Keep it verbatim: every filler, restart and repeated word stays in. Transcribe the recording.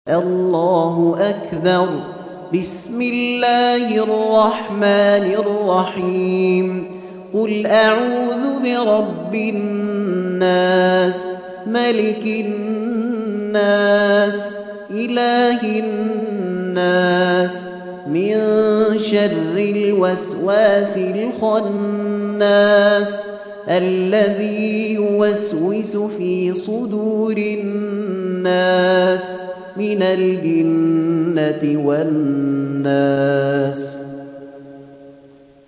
الله أكبر. بسم الله الرحمن الرحيم. قل أعوذ برب الناس ملك الناس إله الناس من شر الوسواس الخناس الذي يوسوس في صدور الناس من الجنة والناس.